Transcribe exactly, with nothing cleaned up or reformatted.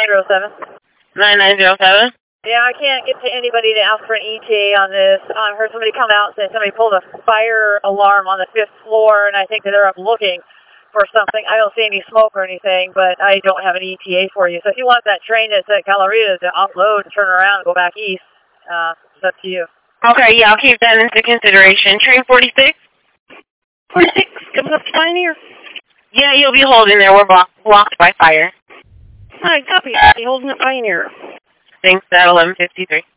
zero seven. nine nine zero seven? Yeah, I can't get to anybody to ask for an E T A on this. I heard somebody come out and say somebody pulled a fire alarm on the fifth floor, and I think that they're up looking for something. I don't see any smoke or anything, but I don't have an E T A for you. So if you want that train that's at Calarita to offload and turn around and go back east, uh, it's up to you. Okay, yeah, I'll keep that into consideration. Train forty-six? forty-six, coming up to Pioneer. Yeah, you'll be holding there. We're block blocked by fire. All right, copy. You holding at Pioneer. Thanks, at eleven fifty-three.